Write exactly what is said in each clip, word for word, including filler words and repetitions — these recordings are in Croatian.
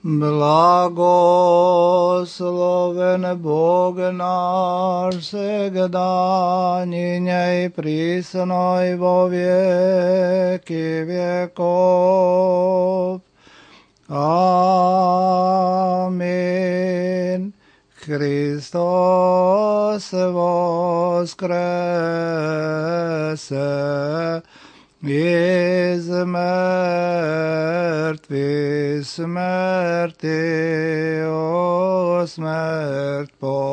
Blagosloven Bog naš, svegda i prisno i vo vijeki vjekov. Amin. Hristos voskrese iz mrtvih smrti o smrt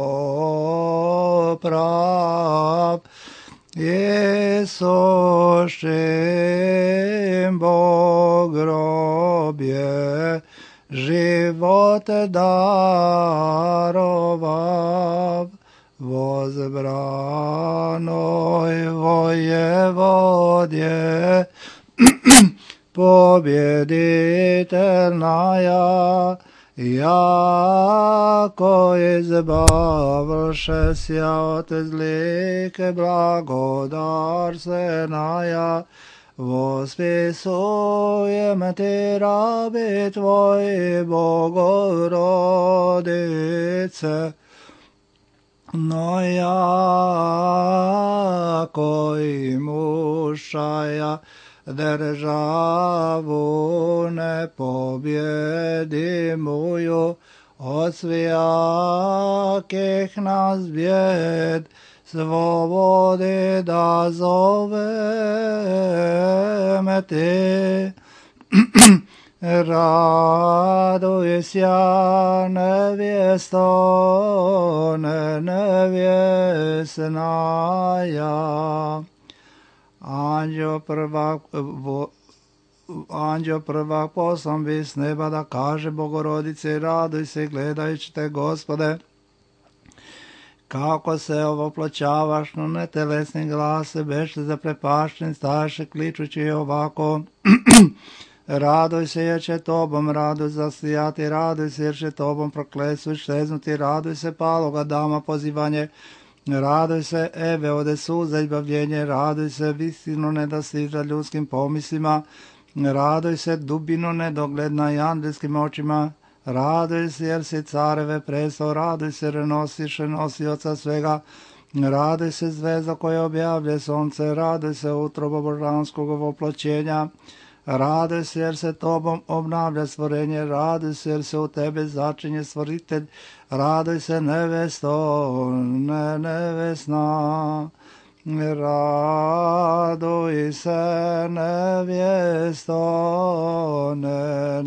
poprav. Isušim Bog grobje život darovav. Возбранoj воеводje победительная, яко избавивши ся от злых благодарственная, восписуем ти раби Твои, Богородице, но яко имушая державу непобедимую от всяких нас бед, свободы да зовем Ти. Радуйся, невесто, невесная. Ангел prvak, Anđeo prvak poslan bi s neba da kaže Bogorodice, raduj se gledajući te, Gospode, kako se ovoploćavaš, no netelesni glase, beše zaprepašten, staše kličući ovako. Raduj se jer će tobom raduj zasijati, raduj se jer će tobom proklesu šeznuti, raduj se paloga dama pozivanje, raduj se eve ode suza izbavljenje, raduj se visinu ne da stiža ljudskim pomislima, raduj se dubinu nedogledna i andelskim očima, raduj se jer si careve presto, raduj se jer nosiš nosioca svega, raduj se zvezda koja objavlje sonce, raduj se utrobo božanskog ovoploćenja, raduj se jer se tobom obnavlja stvorenje, raduj se jer se u tebe začinje stvoritelj, raduj se nevesto, ne nevesna, raduj se nevjesto, ne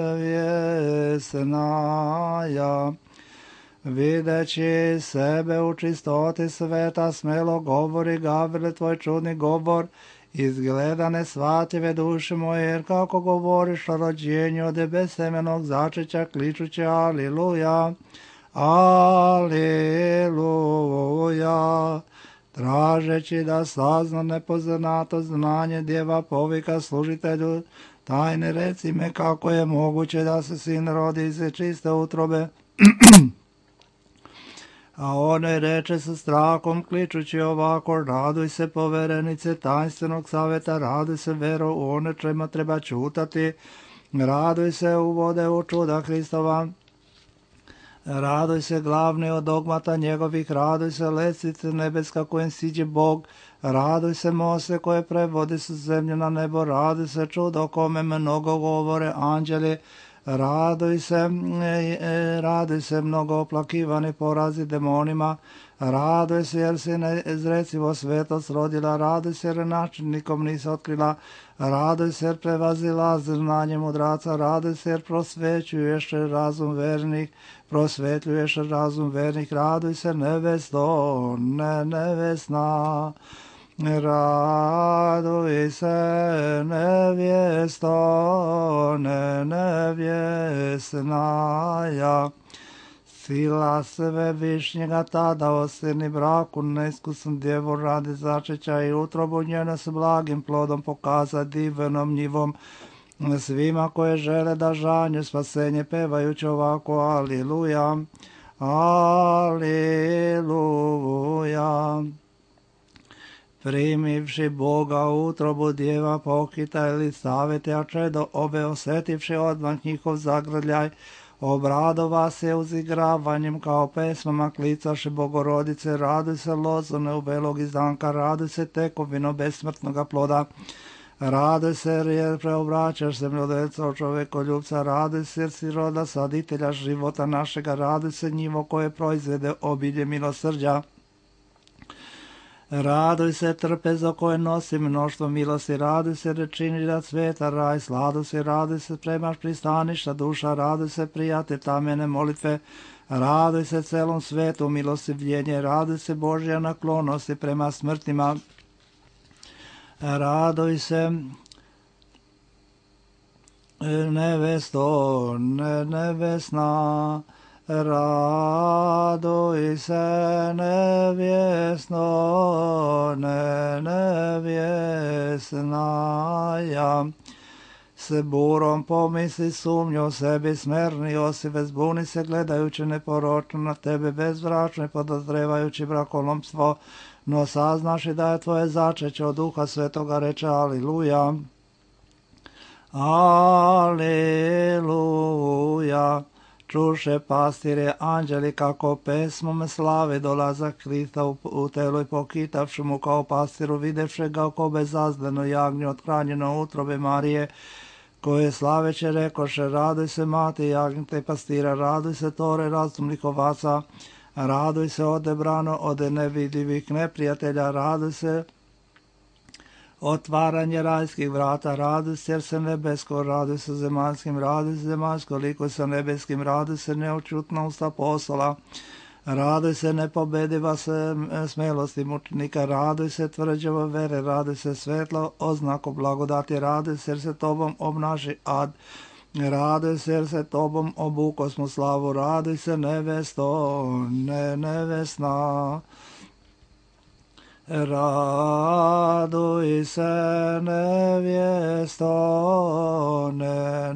nevjesnaja. Videći sebe u čistoti sveta, smelo govori Gavrile tvoj čudni govor, izgleda nesvatljive duše moje, jer kako govoriš o rođenju od besemenog začeća, kličući aliluja, aliluja, tražeći da sazna nepoznato znanje djeva povika služitelju tajne, reci me kako je moguće da se sin rodi iz čiste utrobe. A one reče sa strahom, kličući ovako, raduj se poverenice tajnstvenog savjeta, raduj se vero u one čema treba čutati, raduj se uvode u čuda Hristova, raduj se glavni od dogmata njegovih, raduj se lestvice nebeska kojem siđe Bog, raduj se moste koje prevodi su zemlju na nebo, raduj se čudo kome mnogo govore anđeli, raduj se, raduj se mnogo oplakivani porazi demonima, raduj se jer si neizrecivo svetost rodila, raduj se jer načinnikom nisi otkrila, raduj se jer prevazila znanje mudraca, raduj se jer prosvećuješ razum vernih, prosvetljuješ razum vernih, raduj se nevesto, ne nevesna. Raduj se nevjesto, ne nevjesnaja. Sila sve višnjega tada osirni braku, neiskusan djevu radi začeća i utrobu njeno s blagim plodom pokaza divnom njivom svima koje žele da žanju spasenje pevajući ovako aliluja, aliluja. primivši Boga u utrobu djeva pokita ili stavite, a čedo obe osjetivši odmah njihov zagrljaj, obradova se uzigravanjem kao pesmama klicaše Bogorodice, raduj se lozone u belog izdanka, raduj se tekovino besmrtnoga ploda, raduj se jer preobraćaš zemljodelca od čovekoljubca, raduj se jer si roda saditelja života našega, raduj se njivo koje proizvede obilje milosrđa. Raduj se trpezo koje nosi mnoštvo milosti, raduj se rečini da cveta raj, sladu se, raduj se spremaš pristaništa duša, raduj se prijate tamene molitve, raduj se celom svetu milostivljenje, raduj se Božja naklonosti prema smrtima, raduj se nevesto, ne, nevesna, raduj se nevjesno, ne nevjesnaja. Se burom pomisli sumnju sebi, smerni osive, zbuni se gledajući neporočno na tebe, bezbračno i podozrevajući brakolomstvo, no saznaš i da je tvoje začeće od Duha Svetoga, reče aliluja. Aliluja. Čuše pastire anđeli kako pesmom slave dolazak Krista u, u telo i pokitavši mu kao pastiru, videvše ga kao bezazdano jagnje othranjeno utrobe Marije, koje slaveće rekoše, raduj se mati jagnjete pastira, raduj se tore razumnih ovaca, raduj se odebrano od nevidivih neprijatelja, raduj se otvaranje rajskih vrata, raduj se jer se nebesko, raduj se zemaljskim, raduj se zemaljsko, likuj se nebeskim, raduj se neočutna usta postola, raduj se nepobediva se smelosti mučenika, raduj se tvrđava vere, raduj se svetlo oznako blagodati, raduj se jer se tobom obnaši ad, raduj se jer se tobom obukosmo slavu, raduj se nevesto, ne nevesna. Raduj se nevjesto, ne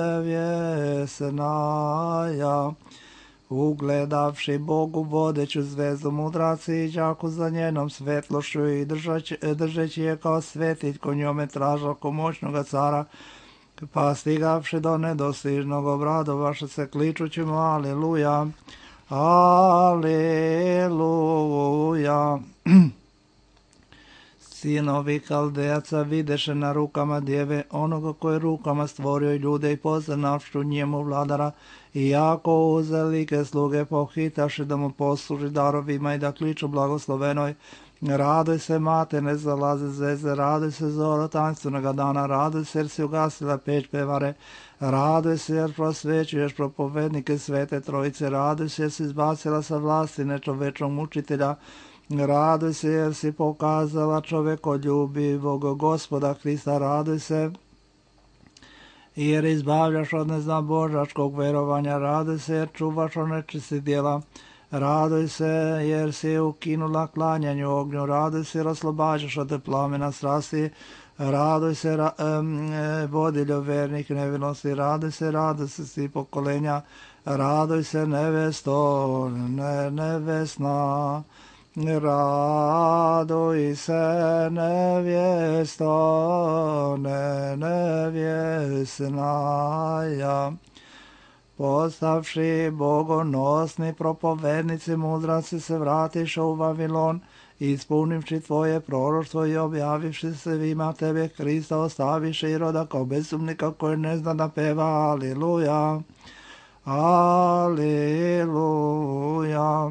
nevjesnaja. Ugledavši Bogu vodeću zvezdu mudraci i đaku za njenom svetlošću i držeći, držeći je kao svetiljko njome traža oko moćnoga cara, pa stigavši do nedostižnog obradovaše se kličući mu aliluja, aliluja. Sinovi Kaldejaca videše na rukama djeve onoga koje rukama stvorio i ljude i poznavšu njemu vladara, i jako uzelike sluge pohitaše da mu posluži darovima i da kliču blagoslovenoj. Raduj se mate, ne zalaze zvezde, raduj se zoro tanstvenoga dana, raduj se jer si ugasila peć pevare, raduj se jer prosvećuješ propovednike svete trojice, raduj se jer si izbacila sa vlasti nečovečnog mučitelja, raduj se jer si pokazala čovekoljubivog Gospoda Krista, raduj se jer izbavljaš od neznabožačkog verovanja, raduj se jer čuvaš od nečistih djela, raduj se jer si ukinula klanjanju ognju, raduj se jer oslobađaš od plamena strasti, raduj se ra, um, vodiljo vernih nevinosti, raduj se, raduj se svi pokolenja, raduj se nevesto, ne nevesna. Raduj se nevjesto, ne nevjesnaja. Postavši bogonosni propovednici mudraci se vratiše u Vavilon, ispunivši tvoje proroštvo i objavivši se vima tebe Krista ostaviše i roda kao bezumnika koji ne zna da peva aliluja, aliluja.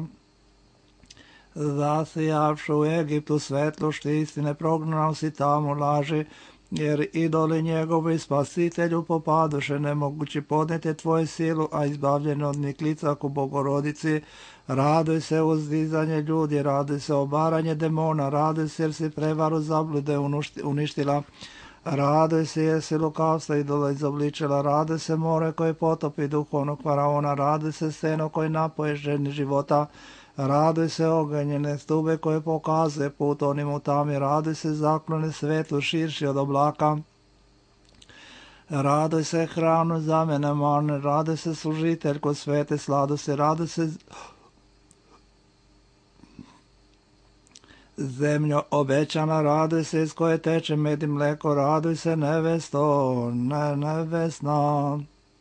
Zasijavšu u Egiptu svetlošti istine, prognao si tamo laži, jer idoli njegovi spasitelju popaduše, nemogući podnijeti tvoju silu, a izbavljen od niklica ku Bogorodici. Raduj se uzdizanje ljudi, raduj se obaranje demona, raduj se jer si prevaru zablude uništila, raduj se jer si lukavstva idola izobličila, raduj se more koje potopi duhovnog faraona, raduj se seno koje napoje ženi života, raduj se oganjene stube koje pokazuje put onim u tami, raduj se zaklone svetlu širši od oblaka, raduj se hranu za mene marne, raduj se služiteljko svete sladosti, raduj se Zemljo obećana, raduj se, iz koje teče med i mleko, raduj se, nevesto, ne, nevesna.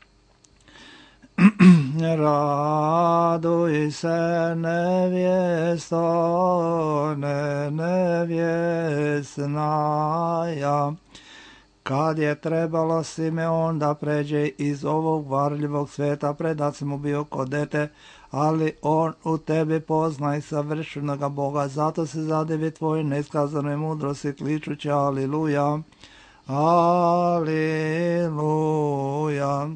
Raduj se, nevjesto, ne, nevjesnaja. Kad je trebalo Simeon da pređe iz ovog varljivog sveta, predat mu bio kod dete, ali on u tebi pozna i savršenoga Boga, zato se zadivi tvoj neiskazanoj mudrosti, kličući aliluja, aliluja.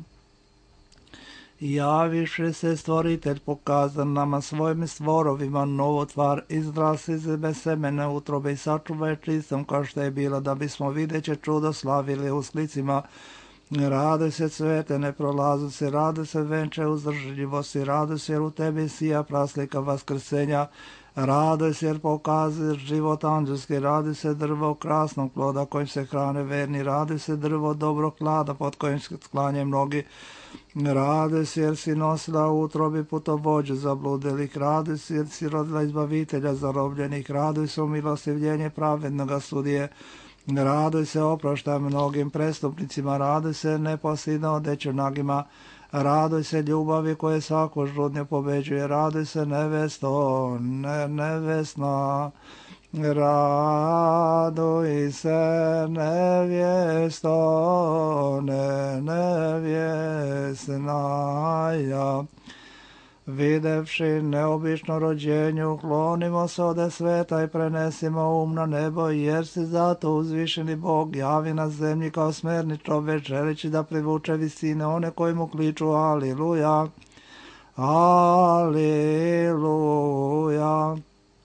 Javiše se stvoritelj, pokazan nama svojim stvorovima novotvar, izrasi iz bez semena utrobe i sačuvaj čistom kao što je bilo, da bismo videće čudo slavili u slicima. Raduj se cvete, ne prolazu se, raduj se venče uzdržljivosti, raduj se jer u tebi sija praslika vaskrsenja, raduj se jer pokazuje život anđelski, raduj se drvo krasnog ploda kojim se hrane verni, raduj se drvo dobrog klada pod kojim se sklanje mnogi, raduj se jer si nosila u utrobi putovođu zabludelih, raduj se jer si rodila izbavitelja zarobljenih, raduj se u milostivljenje pravednoga sudije, raduj se oproštaj mnogim prestupnicima, raduj se neposljedno odeću nagima, raduj se ljubavi koje svaku žudnju pobeđuje, raduj se nevesto, ne, nevesna, raduj se nevjesto, ne, nevjesnaja. Videvši neobično rođenje, uklonimo se ode sveta i prenesimo um na nebo, jer si zato uzvišeni Bog javi na zemlji kao smerni čovjek, želeći da privuče visine one koji mu kliču aliluja, aliluja.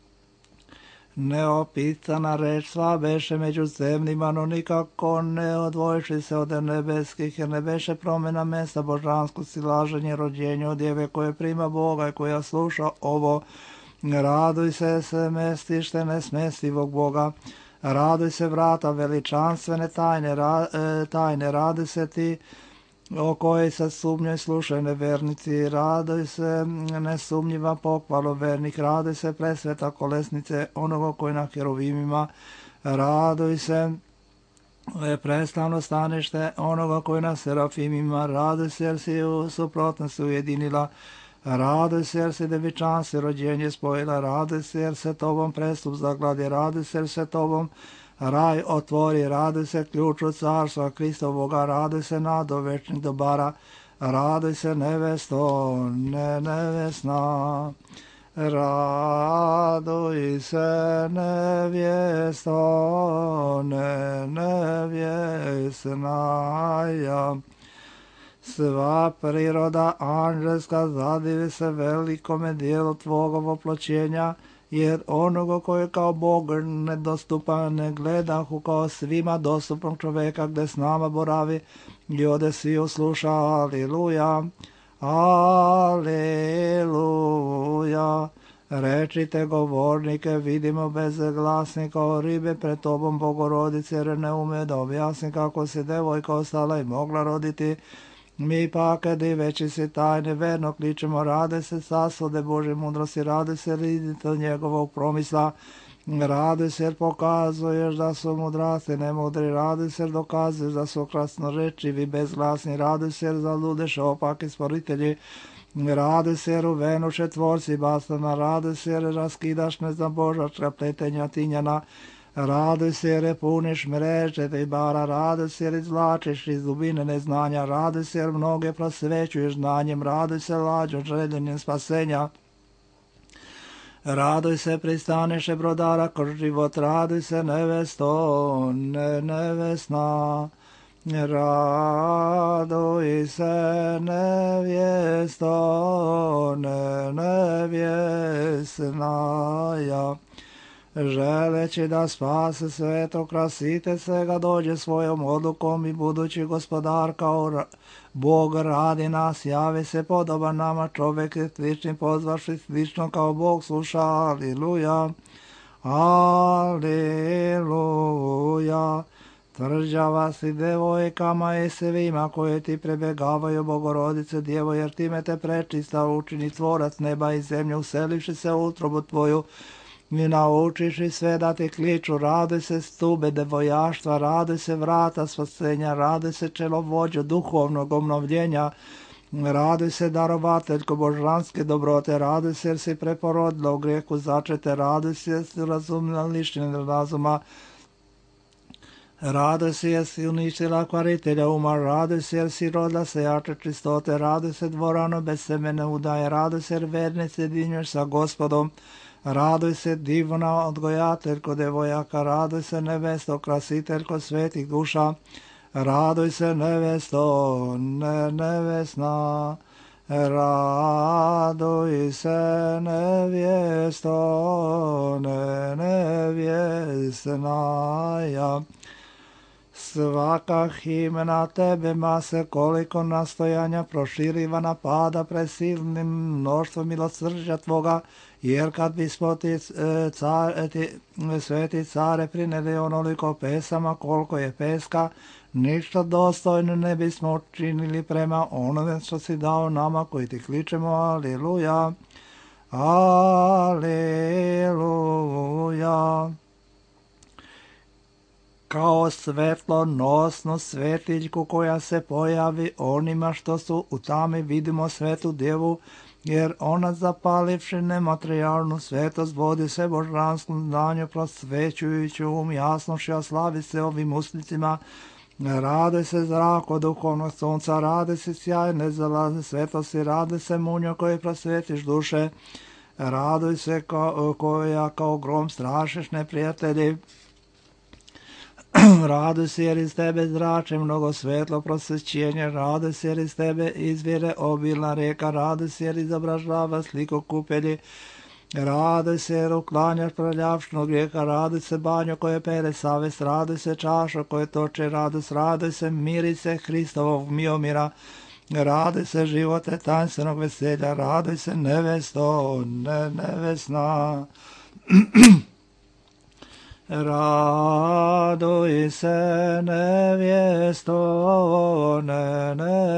Neopisana reč sva beše među zemljima, no nikako ne odvojiši se od nebeskih, jer ne beše promjena mesta božansko silaženje rođenja od djeve koje prima Boga i koja sluša ovo. Raduj se se mestište nesmestivog Boga, raduj se vrata veličanstvene tajne, ra, e, tajne, raduj se ti o kojoj se sumnjoj slušaju nevernici, raduj se nesumnjiva pokvalo vernih, raduj se presveta kolesnice onoga koji na heruvimima, raduj se prestavno stanište onoga koji na serafimima, raduj se jer si u suprotnosti ujedinila, raduj se jer si devičanstvo rođenje spojila, raduj se jer se tobom prestup zagladi, raduj se jer se tobom raj otvori, raduj se ključu carstva Kristovoga, raduj se nado večnih dobara, raduj se nevesto, ne nevesna, raduj se nevjesto, ne nevjesnaja. Sva priroda anđelska zadivi se velikome dijelu tvoga oploćenja, jer onoga koji je kao Bog nedostupan ne gledahu kao svima dostupnog čovjeka gdje s nama boravi i ode svi usluša aliluja, aliluja. Rečite govornike, vidimo bezglasni kao ribe pred tobom Bogorodice, jer ne ume da objasni kako se devojka ostala i mogla roditi. Mi pak, diveći si tajne, verno kličemo, rade se sasvode Božje mudrosti, rade se riditelj njegovog promisla, rade se jer pokazuješ da su mudrasti nemudri, rade se jer dokazuješ da su krasnorečivi bezglasni, rade se jer zaludeš opaki sporitelji, rade se jer uvenuše tvorci bastana, rade se jer raskidaš neznabožačka pletenja tinjana, raduj se jer puniš mreže ribara, raduj se jer izvlačiš iz dubine neznanja, raduj se jer mnoge prosvećuješ znanjem, raduj se lađom željenjem spasenja, raduj se pristaniše brodara kroz život, raduj se nevesto, ne nevesna, raduj se nevjesto, ne nevjesnaja. Želeći da spase sveto, krasite se ga dođe svojom odlukom i budući gospodar kao Bog radi nas, javi se podoban nama čovjek i slični pozvaši slično kao Bog sluša, aliluja, aliluja. Tvrđava si devojkama i svima koje ti prebegavaju Bogorodice Djevo, jer time te prečista učini tvorac neba i zemlje, uselivši se u utrobu tvoju, i naučiš i sve da ti kliču, raduj se stube devojaštva, raduj se vrata spasenja, raduj se čelovođo duhovnog obnovljenja, raduj se darovateljko božanske dobrote, raduj se jer si preporodila u grijehu začete, raduj se jer si razumila lišćenje razuma, raduj se jer si uništila kvaritelja uma, raduj se jer si rodila sejače čistote, raduj se dvorano bez semene udaje, raduj se jer verni sjedinjuješ sa Gospodom, raduj se divna odgojateljko devojaka, raduj se nevesto krasiteljko svetih duša, raduj se nevesto ne, nevesna, raduj se nevjesto ne, nevjesnaja. Svaka himna tebe mase koliko nastojanja proširiva napada presilnim mnoštvo milosrđa tvoga, jer kad bismo ti, car, ti sveti care prineli onoliko pesama koliko je peska, ništa dostojno ne bismo učinili prema onome što si dao nama koji ti kličemo, aleluja, aleluja. Kao svetlonosnu svetiljku koja se pojavi onima što su u tami, vidimo svetu djevu, jer ona zapalivši nematerijalnu svetost vodi se božanskom znanju prosvećujući um jasnošća, slavi se ovim uslicima, rade se zrako duhovnog sunca, rade se sjaj nezalazne svetosti, rade se munjo koji prosvetiš duše, raduj se ko, koja kao grom strašiš neprijatelji, raduj se jer iz tebe zrače mnogo svetlo prosvećenje, raduj se jer iz tebe izvire obilna rijeka, raduj se jer izobražava sliku kupelji, raduj se jer uklanjaš prljavštinu grijeha, raduj se banjo koje pere savest, raduj se čašo koje toče radost, raduj se mirice Hristovog miomira, raduj se živote tajanstvenog veselja, raduj se nevesto ne, nevesna. Raduj se nevjesto ne,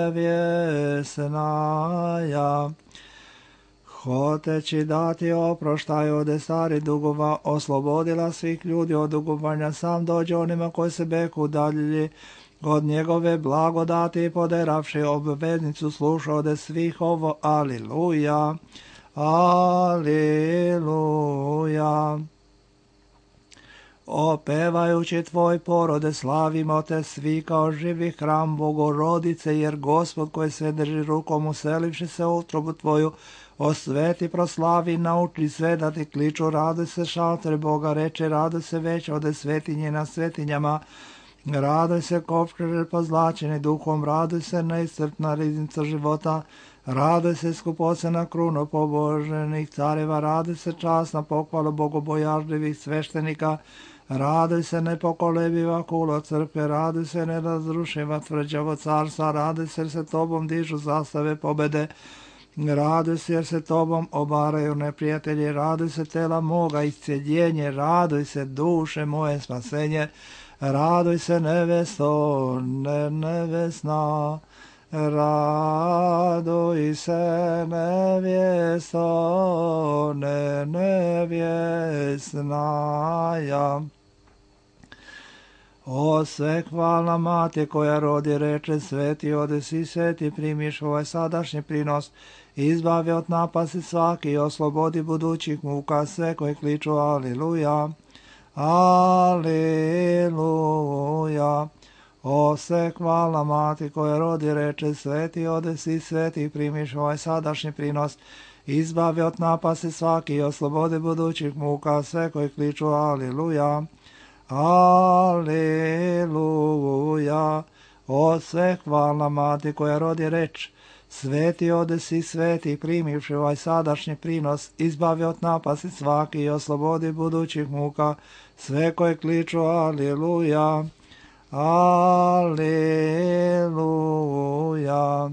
nevjesnaja. Hoteći dati oproštaj od stari dugova, oslobodila svih ljudi od dugovanja, sam dođe onima koji se beku udaljili od njegove blagodati i poderavši obveznicu sluša ode svih ovo, aliluja, aliluja. Opevajući tvoj porode, slavimo te svi kao živi hram Bogorodice, jer Gospod koji sve drži rukom uselivši se u utrobu tvoju, osveti, proslavi, nauči sve da ti kliču, raduj se šalter Boga, reče, raduj se već ode svetinje na svetinjama, raduj se kopšče pozlačeni duhom, raduj se neiscrpna riznica života, raduj se skupocena kruno poboženih careva, raduj se časna pohvala bogobojažljivih sveštenika, raduj se nepokolebiva kulo crkve, raduj se nerazrušiva tvrđavo carstva, raduj se jer se tobom dižu zastave pobede, raduj se jer se tobom obaraju neprijatelji, raduj se tela moga isceljenje, raduj se duše moje spasenje, raduj se nevesto ne, nevesna, raduj se nevjesto ne, nevjesnaja. O sve hvalna mati koja rodi, reče, sveti ode si sveti, primiš ovaj sadašnji prinos, izbavi od napasti svaki i oslobodi budućih muka sve koji kliču aliluja, aliluja. O sve hvalna mati koja rodi, reče, sveti ode si sveti, primiš ovaj sadašnji prinos, izbavi od napasti svaki i oslobodi budućih muka sve koji kliču aliluja, aleluja. O sve hvalna mati koja rodi, reč, sveti ode si sveti, primivši ovaj sadašnji prinos, izbavi od napasti svaki i oslobodi budućih muka sve koje kliču aleluja, aleluja.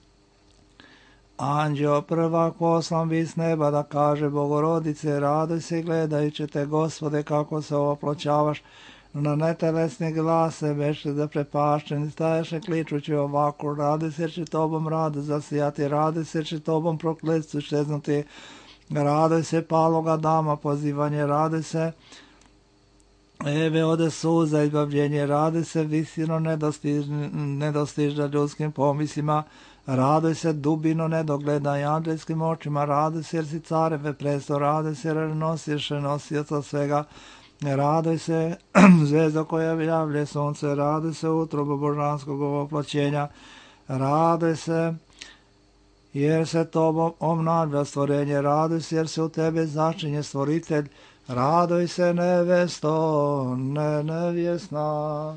Anđeo prvak poslan bi s neba da kaže Bogorodice, raduj se gledajući te, Gospode, kako se oploćavaš na netelesni glase, vešte da prepašćeni staješe kličući ovako, raduj se jer će tobom radu zasijati, raduj se jer će tobom prokletstvu šeznuti, Radoj se paloga dama, pozivanje, radoj se Eve ode suza, izbavljenje, radoj se visino nedostižna ljudskim pomislima, radoj se dubino nedogledaj anđelskim očima, radoj se jer si careve presto, radoj se jer nosiš nosioca svega, radoj se zvezda koja javlje sunce, radoj se utrobu božanskog ovoploćenja, radoj se jer se tobom obnavlja stvorenje, radoj se jer se u tebe začinje stvoritelj, radoj se nevesto, ne nevjesna,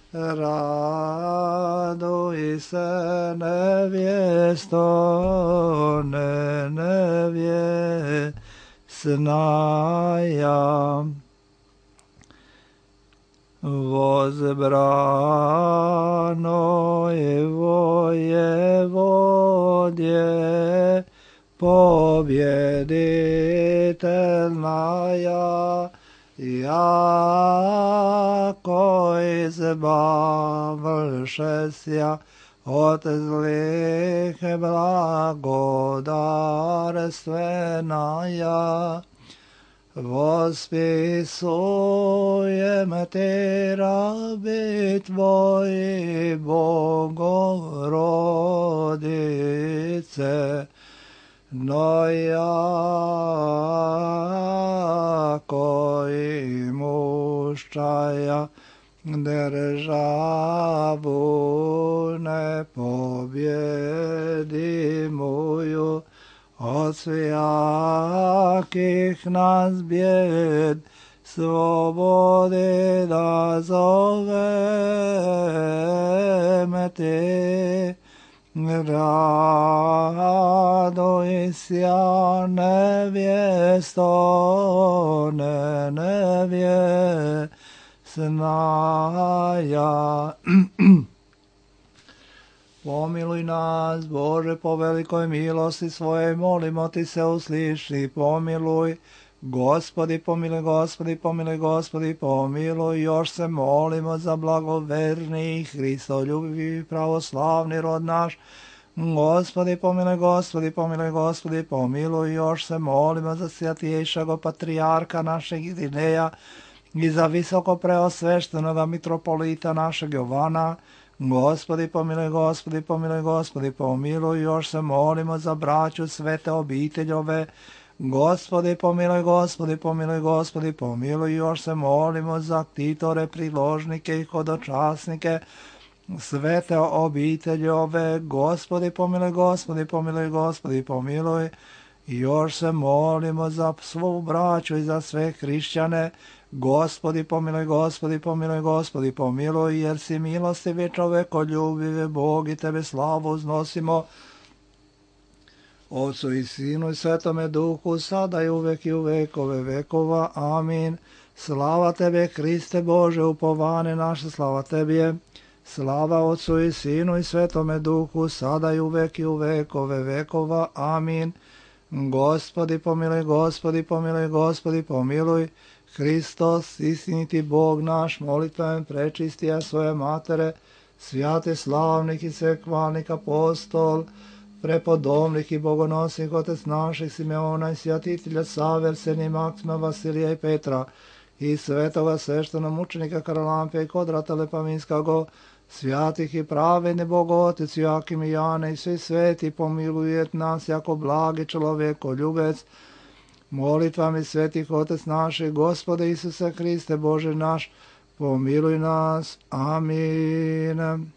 radoj se nevjesto, ne nevjesnaja. Возбрано его Еводье, победительная, яко избавшеся от злых благодарственная. Восписуем Ты, раби Твои, Богородице, но яко имущая державу непобедимую, от всяких нас бед свободы да зовем Ты. Радуйся, невесто, не невесная. Pomiluj nas, Bože, po velikoj milosti svojej, molimo Ti se usliši, pomiluj. Gospodi, pomiluj, Gospodi, pomiluj, Gospodi, pomiluj. Još se molimo za blagoverni, Hristoljubivi, pravoslavni rod naš. Gospodi, pomiluj, Gospodi, pomiluj, Gospodi, pomiluj. Još se molimo za svjatiješago patrijarka našeg Irineja i za visoko preosveštenoga mitropolita našeg Jovana. Gospodi, pomiluj, Gospodi, pomiluj, Gospodi, pomiluj. Još se molimo za braću svete obiteljove. Gospodi, pomiluj, Gospodi, pomiluj, Gospodi, pomiluj. Još se molimo za ktitore, priložnike i hodočasnike svete obiteljove. Gospodi, pomiluj, Gospodi, pomiluj, Gospodi, pomiluj. Još se molimo za svu braću i za sve hrišćane. Gospodi, pomiluj, Gospodi, pomiluj, Gospodi, pomiluj, jer si milostivi čovekoljubivi Bog i Tebe slavu uznosimo. Otcu i Sinu i Svetome Duhu, sada i uvek i u vekove vekova. Amin. Slava Tebe, Hriste Bože, upovane naše, slava Tebi. Slava Otcu i Sinu i Svetome Duhu, sada i uvek i u vekove vekova. Amin. Gospodi, pomiluj, Gospodi, pomiluj, Gospodi, pomiluj. Hristos, istiniti Bog naš, molitvam prečistija svoje matere, svijate slavnih i sekvalnih apostol, prepodobnih i bogonosnih otec naših Simeona i svjatitelja Save, Arsenija, Maksima, Vasilija i Petra, i svetoga sveštenog mučenika Karolampija i Kodrata Lepaminskago, svjatih i pravedni Bogotec, Joakim i Jane i svi sveti, pomilujet nas jako blagi čovjeko ljubec, molitvami svetih Otec naših, Gospode Isuse Hriste, Bože naš, pomiluj nas. Amin.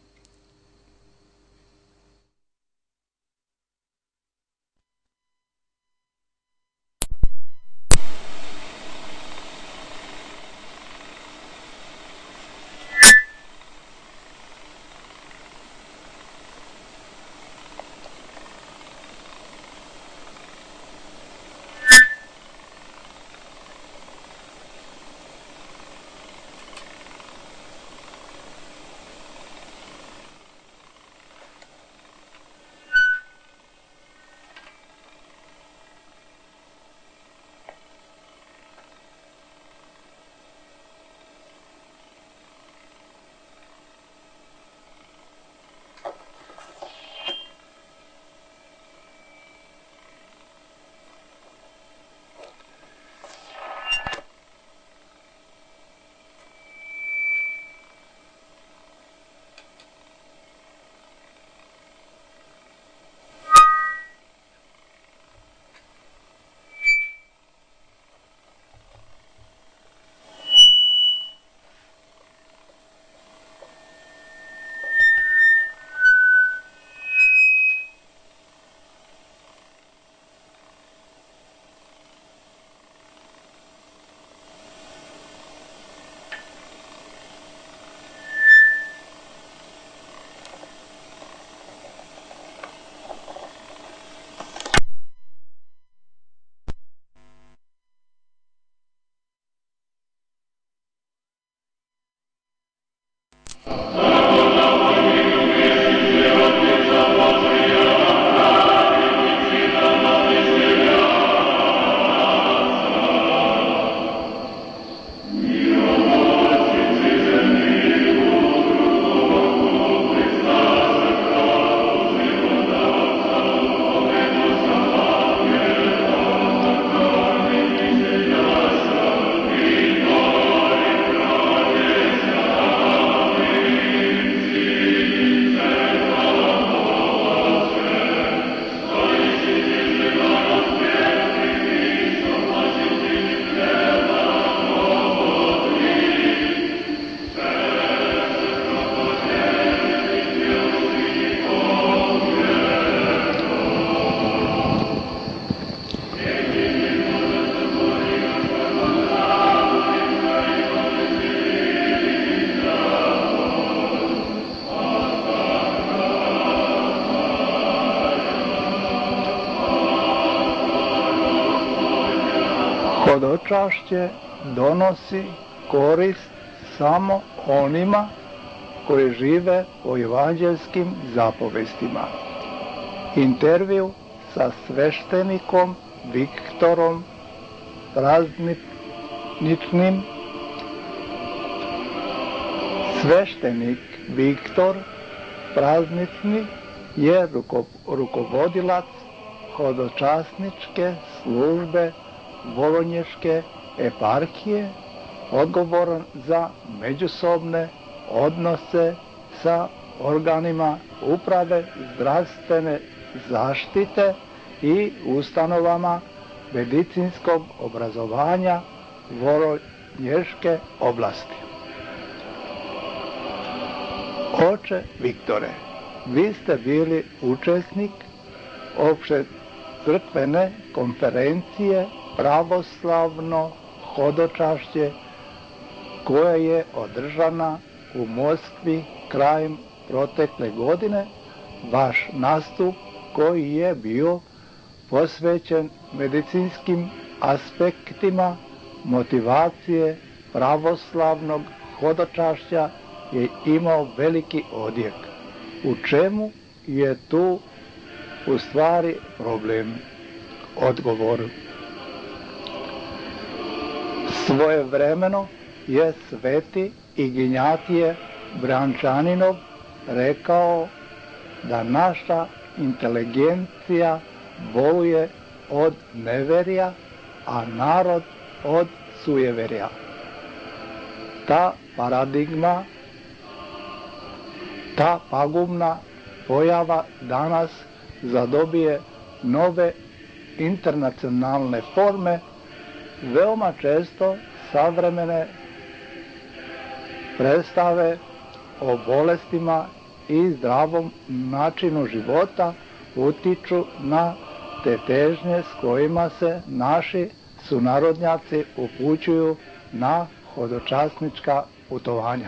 Hodočašće donosi korist samo onima koji žive po evanđelskim zapovestima. Intervju sa sveštenikom Viktorom Prazničnim. Sveštenik Viktor Praznični je rukovodilac hodočasničke službe Bolonješke eparhije, odgovoran za međusobne odnose sa organima uprave zdravstvene zaštite i ustanovama medicinskog obrazovanja Bolonješke oblasti. Oče Viktore, vi ste bili učesnik opće crkvene konferencije Pravoslavno hodočašće koja je održana u Moskvi krajem protekle godine. Vaš nastup koji je bio posvećen medicinskim aspektima motivacije pravoslavnog hodočašća je imao veliki odjek. U čemu je tu u stvari problem? Odgovor. Svojevremeno je sveti Ignjatije Brančaninov rekao da naša inteligencija boluje od neverja, a narod od sujeverja. Ta paradigma, ta pagubna pojava danas zadobije nove internacionalne forme. Veoma često savremene predstave o bolestima i zdravom načinu života utiču na te težnje s kojima se naši sunarodnjaci upućuju na hodočasnička putovanja.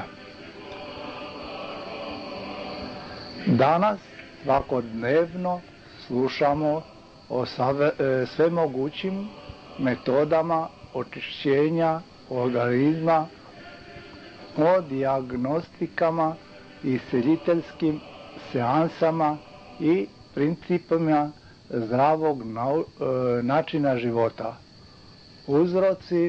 Danas svakodnevno slušamo o svemogućim metodama očišćenja organizma, o dijagnostikama i isceljiteljskim seansama i principima zdravog načina života. Uzroci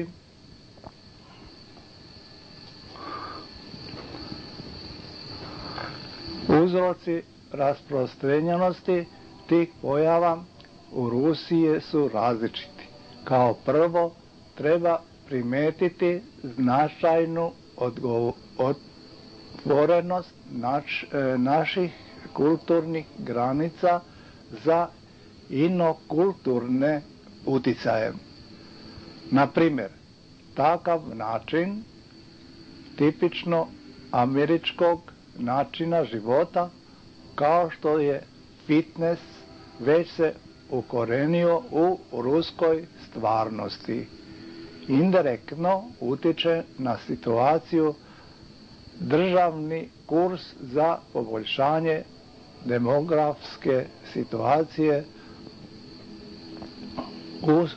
Uzroci rasprostranjenosti tih pojava u Rusiji su različiti. Kao prvo, treba primetiti značajnu otvorenost naš, naših kulturnih granica za inokulturne uticaje. Na primjer, takav način tipično američkog načina života kao što je fitness već se ukorenio u ruskoj stvarnosti. Indirektno utiče na situaciju državni kurs za poboljšanje demografske situacije u,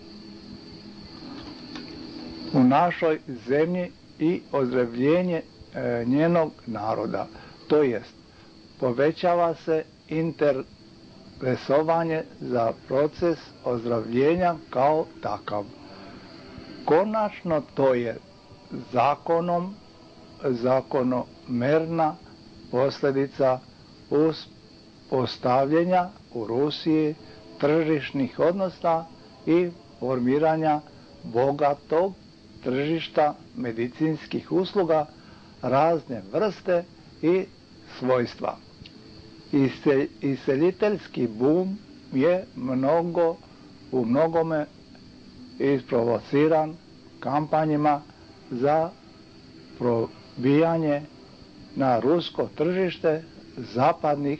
u našoj zemlji i ozdravljenje e, njenog naroda. To jest, povećava se interesovanje za proces ozdravljenja kao takav. Konačno to je zakonom, zakonomerna posljedica uspostavljanja u Rusiji tržišnih odnosa i formiranja bogatog tržišta medicinskih usluga razne vrste i svojstva. Iseljiteljski bum je mnogo, u mnogome isprovociran kampanjima za probijanje na rusko tržište zapadnih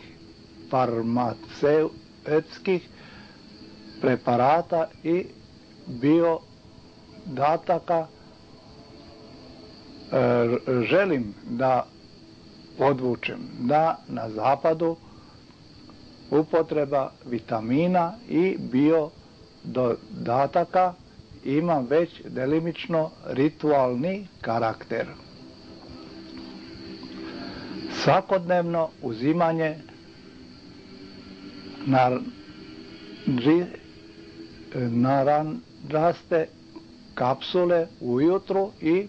farmaceutskih preparata i biodataka. E, želim da podvučem da na zapadu upotreba vitamina i biododataka ima već delimično ritualni karakter. Svakodnevno uzimanje naranđaste kapsule ujutru i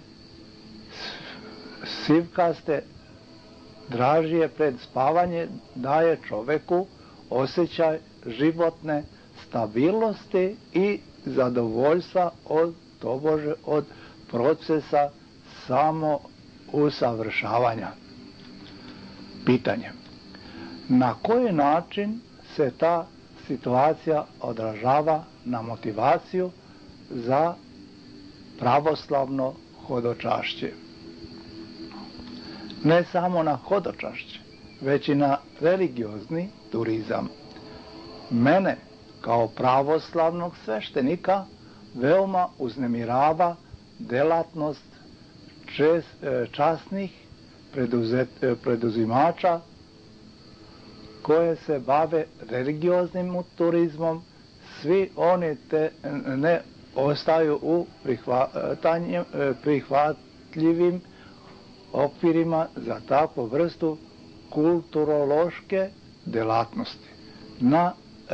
sivkaste dražije pred spavanje daje čoveku osjećaj životne stabilnosti i zadovoljstva od tobože od procesa samousavršavanja. Pitanje: na koji način se ta situacija odražava na motivaciju za pravoslavno hodočašće? Ne samo na hodočašće, već i na religiozni turizam. Mene, kao pravoslavnog sveštenika, veoma uznemirava delatnost čes, časnih preduzet, preduzimača koje se bave religioznim turizmom. Svi oni te ne ostaju u prihvatljivim okvirima za takvu vrstu kulturološke delatnosti. Na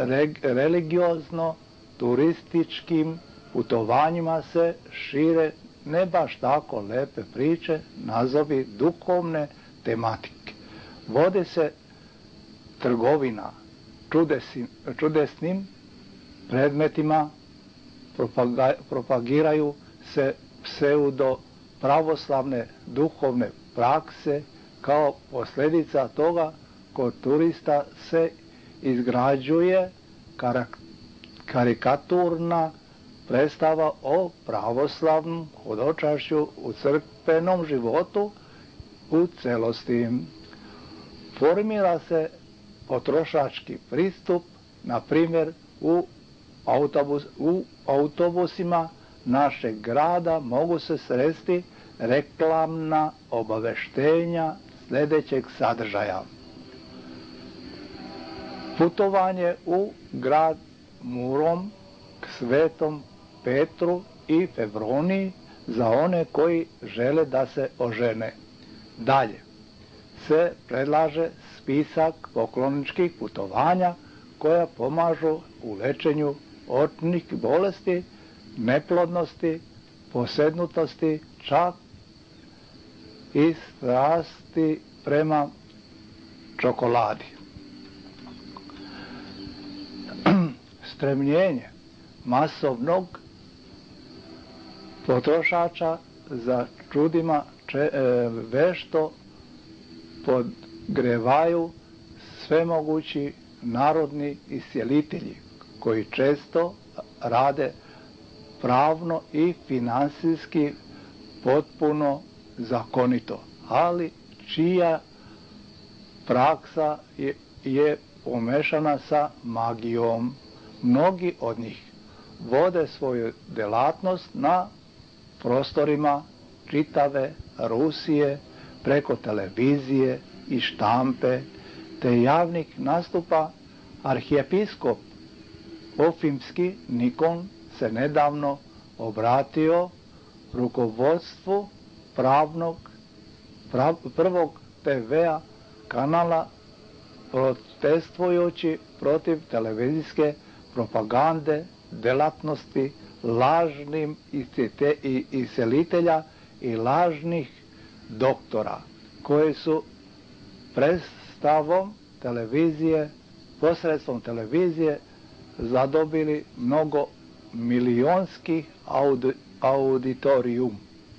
religiozno-turističkim putovanjima se šire ne baš tako lepe priče, nazovi duhovne tematike. Vode se trgovina čudesim, čudesnim predmetima, propaga, propagiraju se pseudo pravoslavne duhovne prakse. Kao posljedica toga kod turista se izgrađuje karak, karikaturna predstava o pravoslavnom hodočašću u crkvenom životu u celosti. Formira se potrošački pristup, na primjer u, autobus, u autobusima našeg grada mogu se sresti reklamna obaveštenja sljedećeg sadržaja: putovanje u grad Murom k Svetom Petru i Fevroniji za one koji žele da se ožene. Dalje se predlaže spisak pokloničkih putovanja koja pomažu u lečenju očnih bolesti, neplodnosti, posednutosti, čak i strasti prema čokoladi. Stremljenje masovnog potrošača za čudima če, e, vešto podgrevaju svemogući narodni isjelitelji koji često rade pravno i finansijski potpuno zakonito, ali čija praksa je, je pomešana sa magijom. Mnogi od njih vode svoju delatnost na prostorima čitave Rusije preko televizije i štampe te javnih nastupa. Arhijepiskop Ofimski Nikon se nedavno obratio rukovodstvu pravnog prvog te vea kanala protestujući protiv televizijske propagande, delatnosti, lažnim iselitelja i lažnih doktora koji su predstavom televizije, posredstvom televizije zadobili mnogo milionski audi, auditorijum.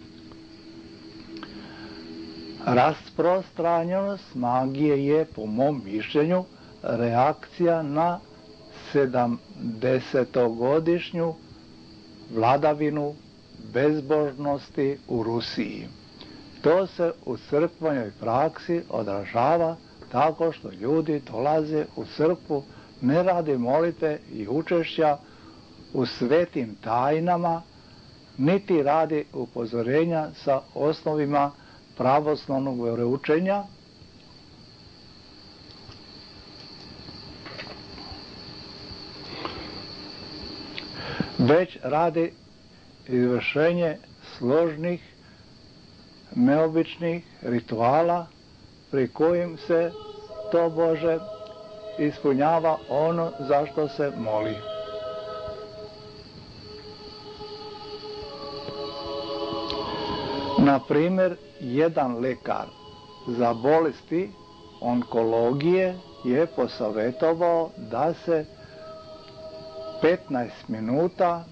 Rasprostranjenost magije je, po mom mišljenju, reakcija na sedamdesetogodišnju vladavinu bezbožnosti u Rusiji. To se u crkvenoj praksi odražava tako što ljudi dolaze u crkvu ne radi molitve i učešća u svetim tajnama, niti radi upozorenja sa osnovima pravoslavnog vjeroučenja, već radi izvršenje složnih, neobičnih rituala pri kojim se to Bože ispunjava ono za što se moli. Na primjer, jedan lekar za bolesti onkologije je posavjetovao da se petnaest minuta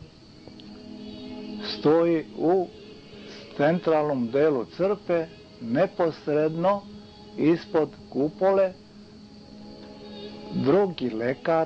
stoji u centralnom delu crkve, neposredno ispod kupole. Drugi lekar,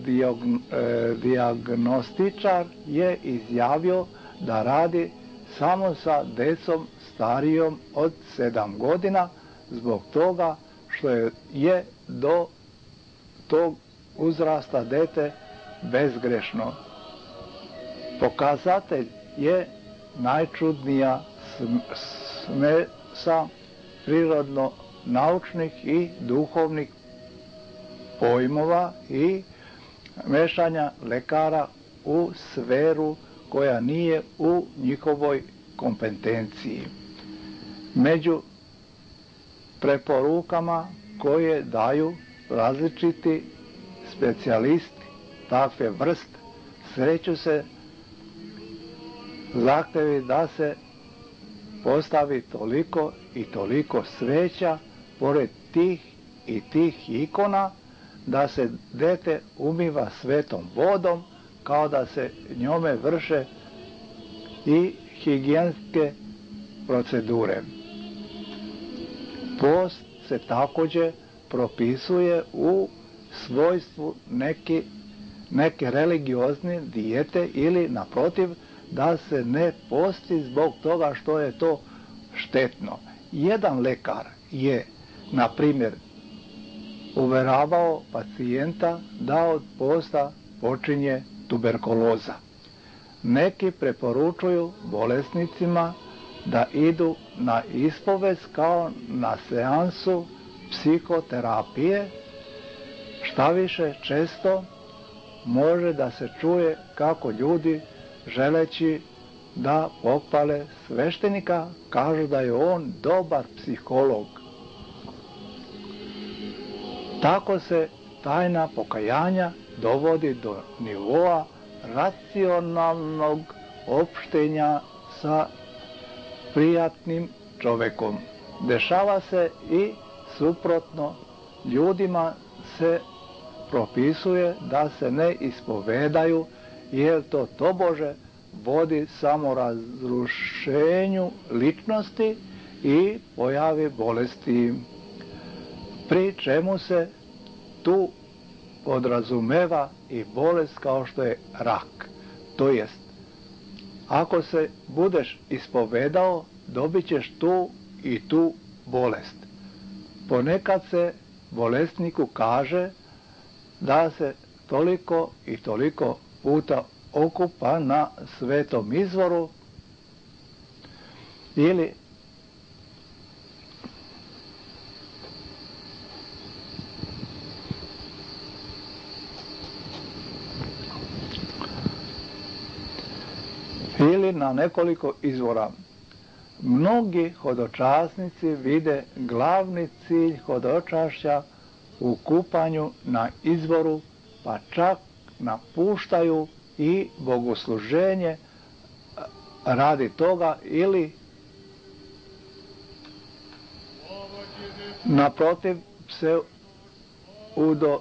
dijagnostičar, je izjavio da radi samo sa decom starijom od sedam godina, zbog toga što je do tog uzrasta dete bezgrešno. Pokazatelj je najčudnija smesa prirodno naučnih i duhovnih pojmova i mešanja lekara u sferu koja nije u njihovoj kompetenciji. Među preporukama koje daju različiti specijalisti takve vrste sreću se zahtjevi da se postavi toliko i toliko sveća pored tih i tih ikona, da se dete umiva svetom vodom, kao da se njome vrše i higijenske procedure. Post se također propisuje u svojstvu neki, neke religiozne dijete ili naprotiv da se ne posti zbog toga što je to štetno. Jedan lekar je, na primjer, uveravao pacijenta da od posta počinje tuberkuloza. Neki preporučuju bolesnicima da idu na ispovest kao na seansu psihoterapije. Štaviše, često može da se čuje kako ljudi, želeći da pohvale sveštenika, kažu da je on dobar psiholog. Tako se tajna pokajanja dovodi do nivoa racionalnog opštenja sa prijatnim čovjekom. Dešava se i suprotno, ljudima se propisuje da se ne ispovedaju, jer to tobože vodi samo razrušenju ličnosti i pojavi bolesti, pri čemu se tu podrazumeva i bolest kao što je rak. To jest, ako se budeš ispovedao, dobit ćeš tu i tu bolest. Ponekad se bolesniku kaže da se toliko i toliko puta okupa na svetom izvoru ili ili na nekoliko izvora. Mnogi hodočasnici vide glavni cilj hodočašća u kupanju na izvoru, pa čak napuštaju i bogosluženje radi toga ili naprotiv se udo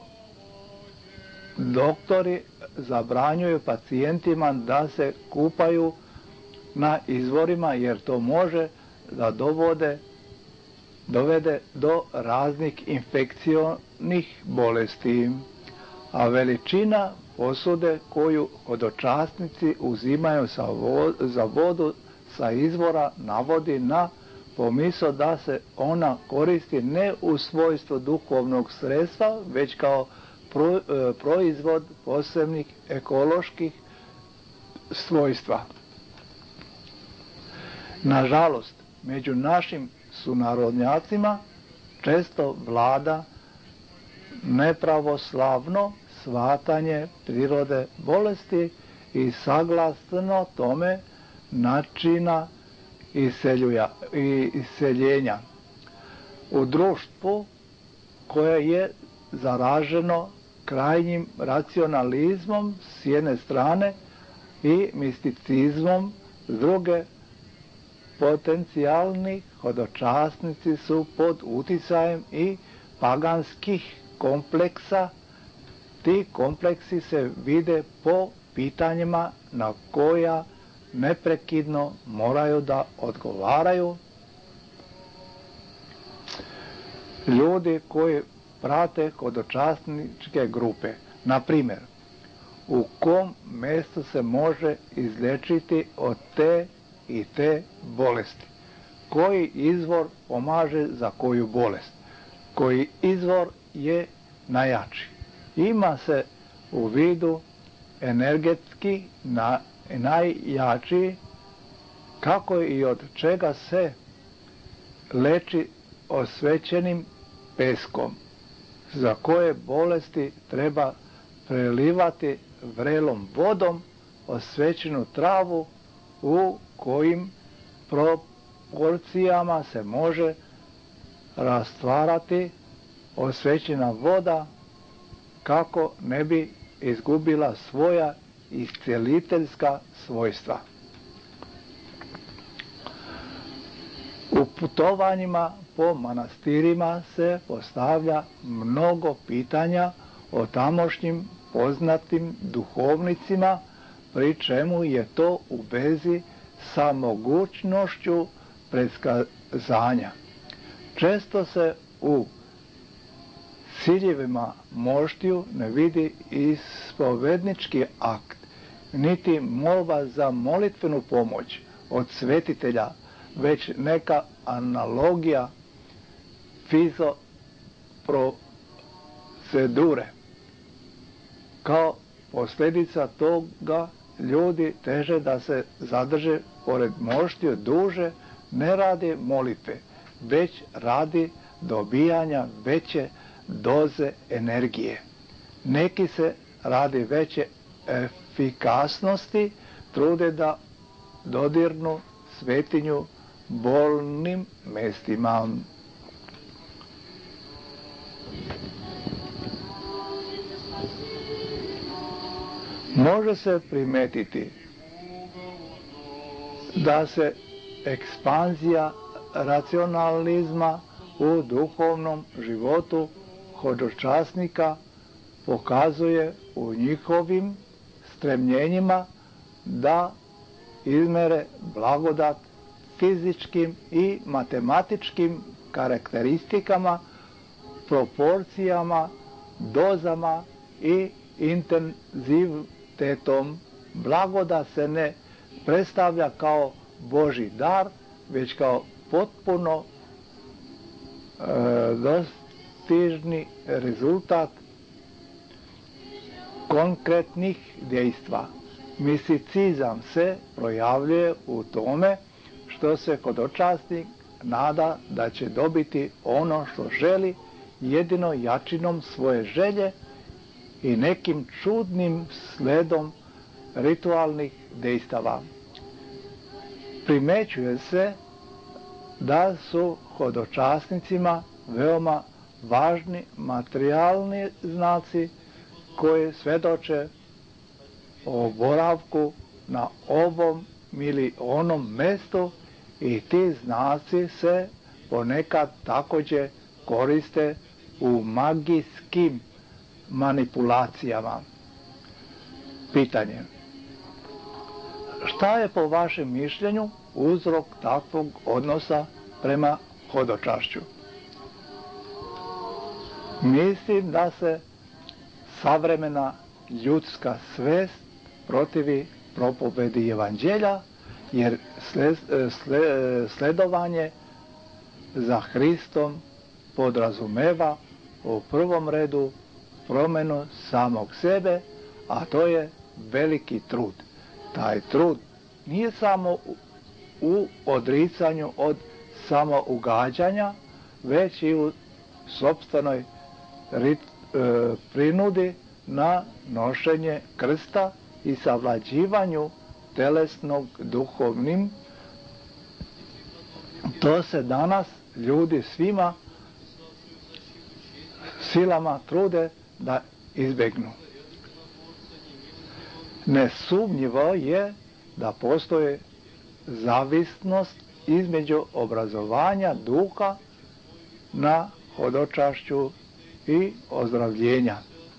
doktori zabranjuju pacijentima da se kupaju na izvorima jer to može da dovode, dovede do raznih infekcionih bolesti. A veličina posude koju hodočasnici uzimaju sa vo, za vodu sa izvora navodi na pomisao da se ona koristi ne u svojstvu duhovnog sredstva, već kao pro, e, proizvod posebnih ekoloških svojstva. Nažalost, među našim sunarodnjacima često vlada nepravoslavno shvatanje prirode bolesti i saglasno tome načina iseljuja, i iseljenja. U društvu koje je zaraženo krajnjim racionalizmom s jedne strane i misticizmom s druge, potencijalni hodočasnici su pod uticajem i paganskih kompleksa. Ti kompleksi se vide po pitanjima na koja neprekidno moraju da odgovaraju. Ljudi koji prate hodočasničke grupe, na primjer, u kom mjestu se može izlječiti od te i te bolesti, koji izvor pomaže za koju bolest, koji izvor je najjači. Ima se u vidu energetski na, najjači, kako i od čega se leči osvećenim peskom, za koje bolesti treba prelivati vrelom vodom osvećenu travu u kojim proporcijama se može rastvarati osvećena voda kako ne bi izgubila svoja iscijeliteljska svojstva. U putovanjima po manastirima se postavlja mnogo pitanja o tamošnjim poznatim duhovnicima, pri čemu je to u vezi sa mogućnošću predskazanja. Često se u ciljevima moštiju ne vidi ispovednički akt, niti molba za molitvenu pomoć od svetitelja, već neka analogija fizoprocedure. Kao posljedica toga ljudi teže da se zadrže pored moštiju duže, ne radi molitve, već radi dobijanja veće doze energije. Neki se radi veće efikasnosti trude da dodirnu svetinju bolnim mjestima. Može se primetiti da se ekspanzija racionalizma u duhovnom životu hodočasnika pokazuje u njihovim stremljenjima da izmere blagodat fizičkim i matematičkim karakteristikama, proporcijama, dozama i intenzivitetom. Blagodat se ne predstavlja kao Božji dar, već kao potpuno e, dostižni rezultat konkretnih dejstva. Misticizam se projavljuje u tome što se hodočasnik nada da će dobiti ono što želi jedino jačinom svoje želje i nekim čudnim sledom ritualnih dejstava. Primećuje se da su hodočasnicima veoma važni materijalni znaci koji svedoče o boravku na ovom ili onom mestu i ti znaci se ponekad također koriste u magijskim manipulacijama. Pitanje. Šta je po vašem mišljenju uzrok takvog odnosa prema hodočašću? Mislim da se savremena ljudska svest protivi propovedi evanđelja, jer sledovanje za Hristom podrazumeva u prvom redu promjenu samog sebe, a to je veliki trud. Taj trud nije samo u odricanju od samougađanja, već i u sopstvenoj prinudi na nošenje krsta i savlađivanju telesnog duhovnim. To se danas ljudi svima silama trude da izbjegnu. Nesumnjivo je da postoji zavisnost između obrazovanja duha na hodočašću i ozdravljenja.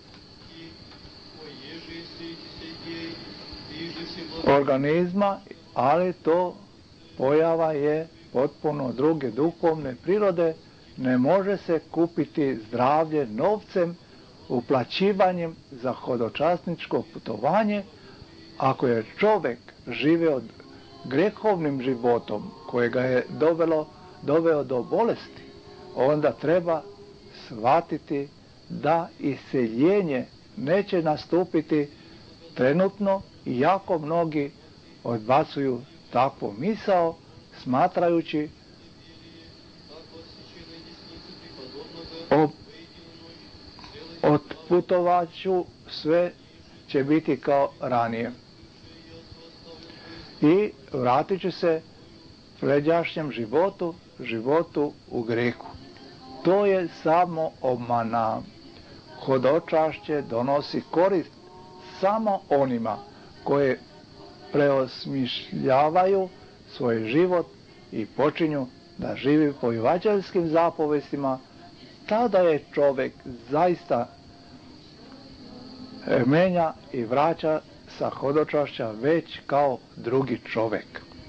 Organizma, ali to pojava je potpuno druge duhovne prirode. Ne može se kupiti zdravlje novcem, uplaćivanjem za hodočasničko putovanje. Ako je čovjek živio grehovnim životom kojega je dovelo, doveo do bolesti, onda treba shvatiti da iseljenje neće nastupiti trenutno, iako mnogi odbacuju takvu misao, smatrajući otputovaću, sve će biti kao ranije. I vratit će se pređašnjem životu, životu u grehu. To je samo obmana. Hodočašće donosi korist samo onima koje preosmišljavaju svoj život i počinju da živi po evanđeljskim zapovestima. Tada je čovjek zaista menja i vraća sa hodočašća već kao drugi čovjek.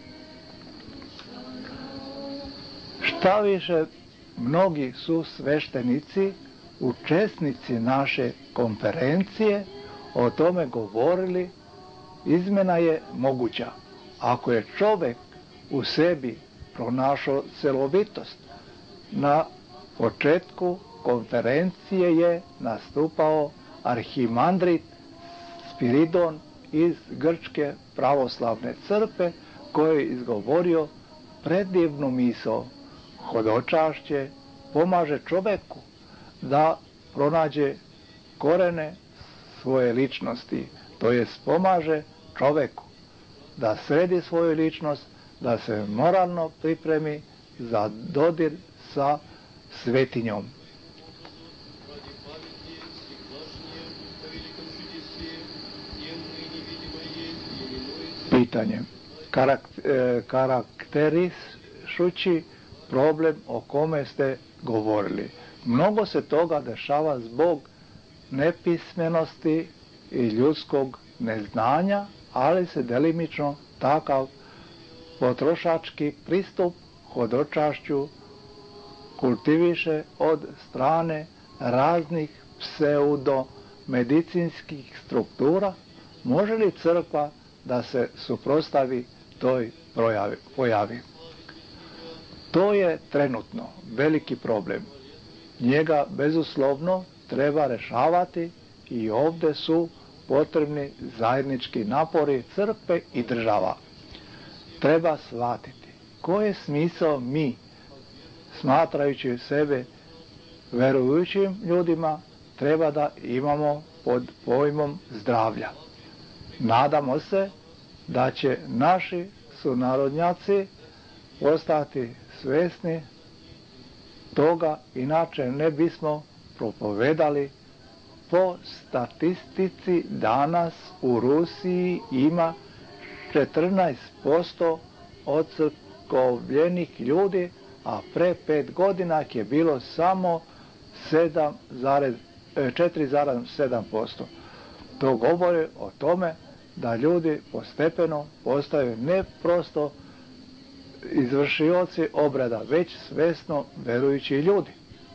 Šta više, mnogi su sveštenici, učesnici naše konferencije, o tome govorili. Izmjena je moguća. Ako je čovjek u sebi pronašao celovitost, na početku konferencije je nastupao arhimandrit Spiridon iz Grčke pravoslavne crkve, koji je izgovorio predivnu misao. Hodočašće pomaže čovjeku da pronađe korene svoje ličnosti, to jest pomaže čovjeku da sredi svoju ličnost, da se moralno pripremi za dodir sa svetinjom. Pitanje. Karakterišući problem o kome ste govorili. Mnogo se toga dešava zbog nepismenosti i ljudskog neznanja, ali se delimično takav potrošački pristup hodočašću kultiviše od strane raznih pseudomedicinskih struktura. Može li crkva da se suprotstavi toj pojavi? To je trenutno veliki problem. Njega bezuslovno treba rešavati i ovdje su potrebni zajednički napori crkve i država. Treba shvatiti koji je smisao mi, smatrajući sebe verujućim ljudima, treba da imamo pod pojmom zdravlja. Nadamo se da će naši sunarodnjaci postati svjesni toga, inače ne bismo propovedali. Po statistici danas u Rusiji ima četrnaest posto ocrkovljenih ljudi, a pre pet godina je bilo samo četiri zarez sedam posto. To govori o tome da ljudi postepeno postaju ne prosto izvršioci obreda, već svjesno verujući ljudi.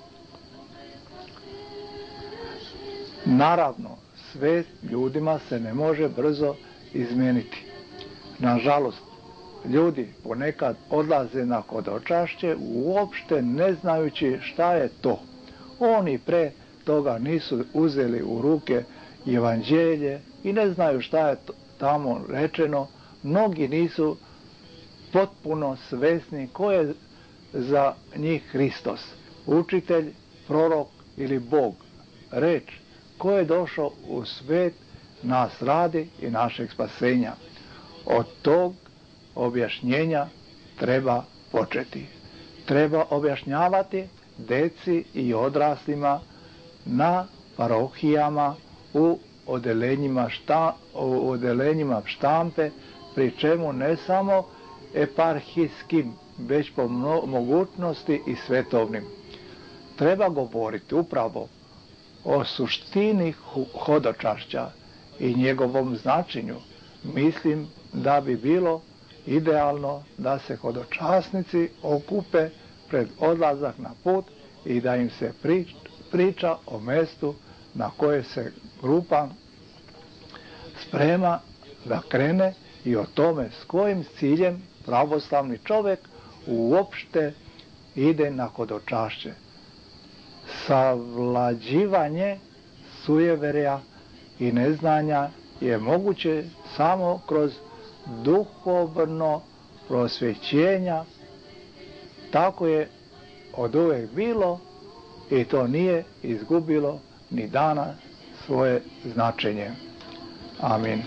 Naravno, svest ljudima se ne može brzo izmijeniti. Nažalost, ljudi ponekad odlaze na hodočašće uopšte ne znajući šta je to. Oni pre toga nisu uzeli u ruke evanđelje i ne znaju šta je tamo rečeno. Mnogi nisu potpuno svesni ko je za njih Hristos, učitelj, prorok ili Bog, reč, ko je došao u svet nas radi i našeg spasenja. Od tog objašnjenja treba početi. Treba objašnjavati deci i odraslima na parohijama, u odelenjima, šta, u odelenjima štampe, pri čemu ne samo eparhijskim, već po mogućnosti i svetovnim. Treba govoriti upravo o suštini hodočašća i njegovom značenju. Mislim da bi bilo idealno da se hodočasnici okupe pred odlazak na put i da im se priča o mestu na koje se grupa sprema da krene i o tome s kojim ciljem pravoslavni čovjek uopšte ide na hodočašće. Savlađivanje sujeverja i neznanja je moguće samo kroz duhovno prosvećenja. Tako je od uvek bilo i to nije izgubilo ni dana svoje značenje. Amin.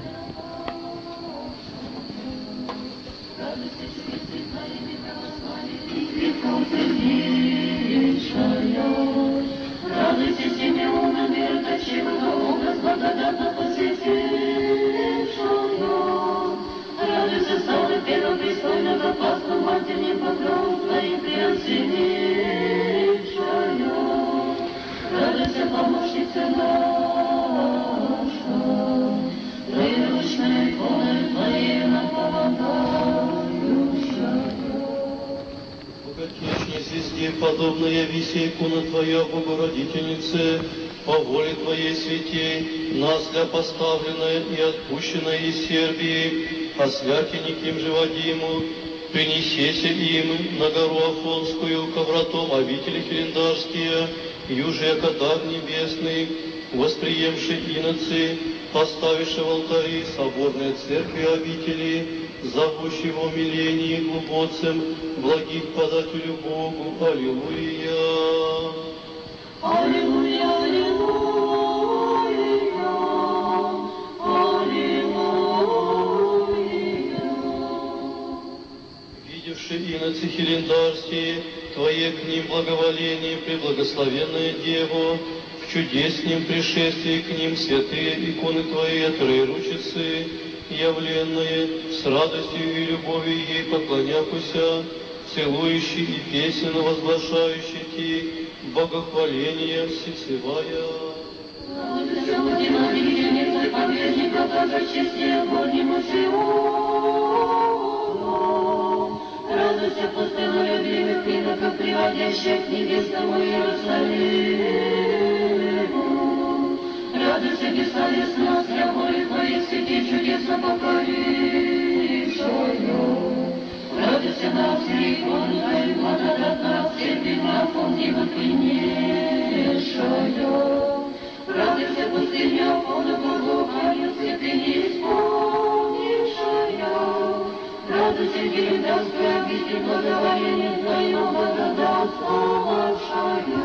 Радуйся, Симеона, вероточивого, образ благодатно посвятившего. Радуйся, славы первопрестольного пасту, матерь покров твоим преосенившая. Радуйся, помощница наша, приручной иконой твоей наповодающая. Богатейшей звезде, подобная виси икона Твоя, Богородительнице, по воле Твоей святей, нас для поставленной и отпущенной из Сербии, а святенник им же водиму, принесете им на гору Афонскую, ко вратам обители Хилендарские, юже кадар небесный, восприемши иноцы, поставивши в алтари соборной церкви обители, зовущий в умилении глубоцем, благих подателю Богу. Аллилуйя. Аллилуйя, аллилуйя, аллилуйя. Видевши иноцы хилендарские, Твое к ним благоволение, преблагословенная Дева, в чудеснем пришествии к ним святые иконы Твои, троеручицы, явленные, с радостью и любовью ей поклоняхуся, целующий и песенно возглашающий Ти, богохваление всецевая. Радуйся, Будина, виденица победника, даже честнее горнему Сиону. Радуйся, пустыну любимых иноков, приводящих к небесному Иерусалиму. Радуйся, бессовестно, с рабой Твоих святей чудесно покорившую. Радуйся, нас, икону Твою, благодатно церкви, графом Дима принесшую. Радуйся, пустыня, Афону, Богуханью, святыни исполнившая. Радуйся, Хилендарскую обитель, благоволение Твое, благодатствовавшая.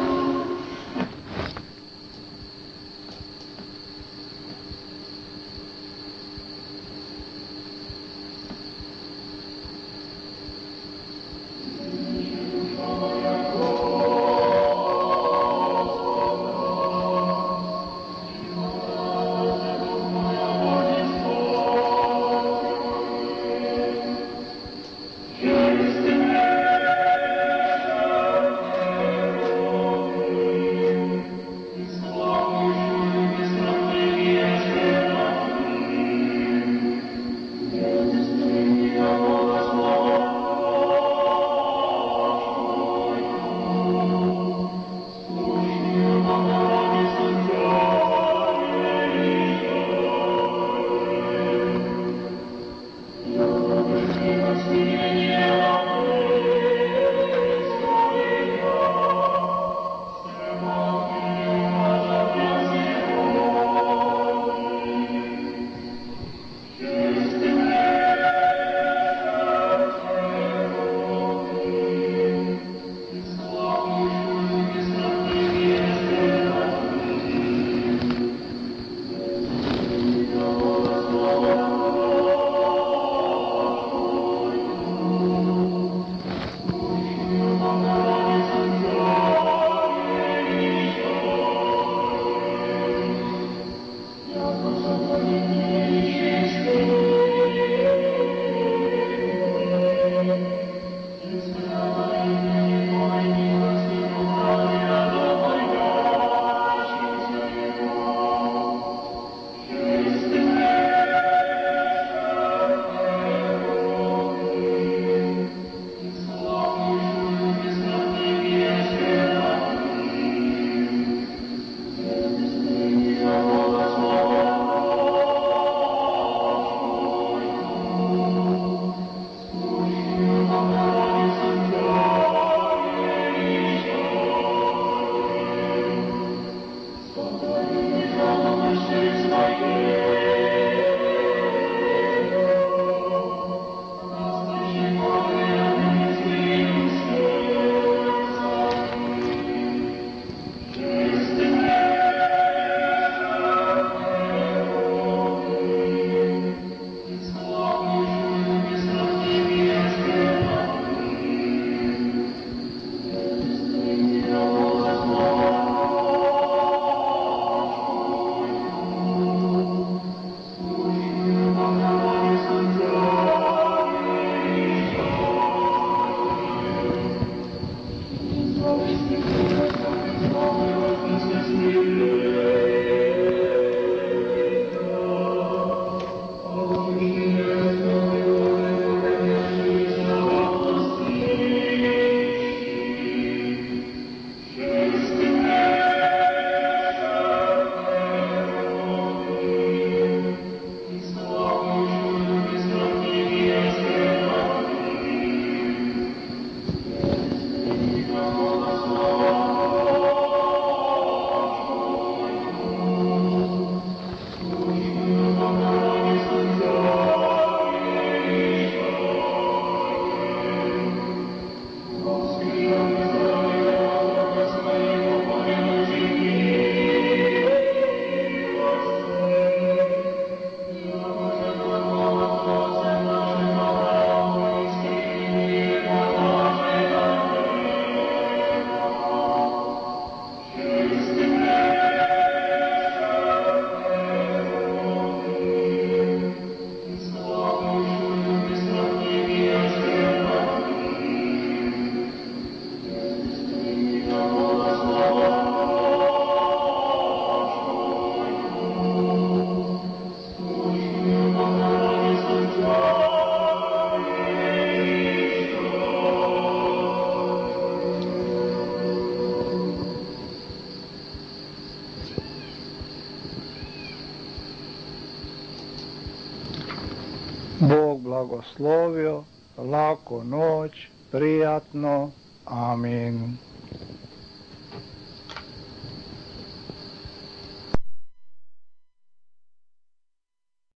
blagoslovio, laku noć, prijatno. Amin.